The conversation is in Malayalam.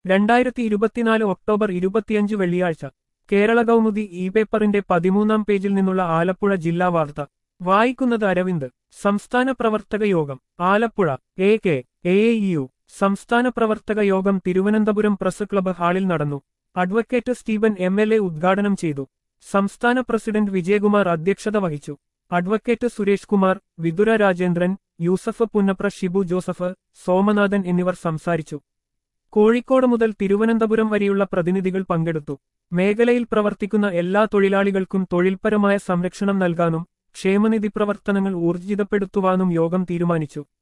2024 ഒക്ടോബർ 25 വെള്ളിയാഴ്ച കേരള കൗമുദി ഇ പേപ്പറിന്റെ 13-ാം പേജിൽ നിന്നുള്ള ആലപ്പുഴ ജില്ലാ വാർത്ത വായിക്കുന്നത് അരവിന്ദ്. സംസ്ഥാന പ്രവർത്തക യോഗം ആലപ്പുഴ. AAEU സംസ്ഥാന പ്രവർത്തക യോഗം തിരുവനന്തപുരം പ്രസ് ക്ലബ്ബ് ഹാളിൽ നടന്നു. അഡ്വക്കേറ്റ് സ്റ്റീവൻ MLA ഉദ്ഘാടനം ചെയ്തു. സംസ്ഥാന പ്രസിഡന്റ് വിജയകുമാർ അധ്യക്ഷത വഹിച്ചു. അഡ്വക്കേറ്റ് സുരേഷ് കുമാർ, വിതുര രാജേന്ദ്രൻ, യൂസഫ് പുന്നപ്ര, ഷിബു ജോസഫ്, സോമനാഥൻ എന്നിവർ സംസാരിച്ചു. കോഴിക്കോട് മുതൽ തിരുവനന്തപുരം വരെയുള്ള പ്രതിനിധികൾ പങ്കെടുത്തു. മേഖലയിൽ പ്രവർത്തിക്കുന്ന എല്ലാ തൊഴിലാളികൾക്കും തൊഴിൽപരമായ സംരക്ഷണം നൽകാനും ക്ഷേമനിധി പ്രവർത്തനങ്ങൾ ഊർജിതപ്പെടുത്തുവാനും യോഗം തീരുമാനിച്ചു.